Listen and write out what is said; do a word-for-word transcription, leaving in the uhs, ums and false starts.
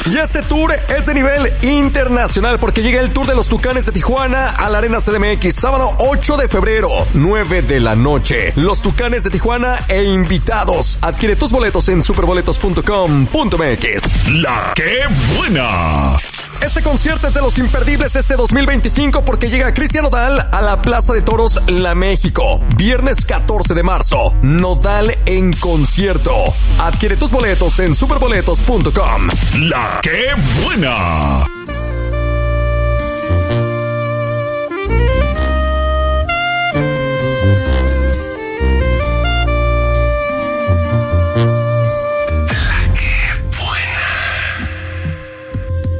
Y este tour es de nivel internacional porque llega el Tour de los Tucanes de Tijuana a la Arena C D M X, sábado ocho de febrero, nueve de la noche. Los Tucanes de Tijuana e invitados. Adquiere tus boletos en superboletos punto com punto m x. La que buena. Este concierto es de los imperdibles este dos mil veinticinco porque llega Cristian Nodal a la Plaza de Toros La México, viernes catorce de marzo. Nodal en concierto. Adquiere tus boletos en superboletos punto com. La que buena.